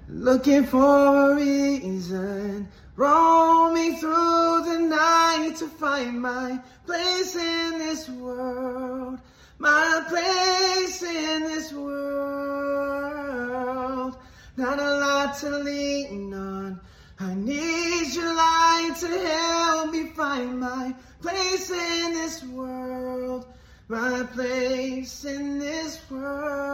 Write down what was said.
Looking for a reason, roaming through the night to find my place in this world, my place in this world. Not a lot to lean on, I need your light to help me find my place in this world, my place in this world.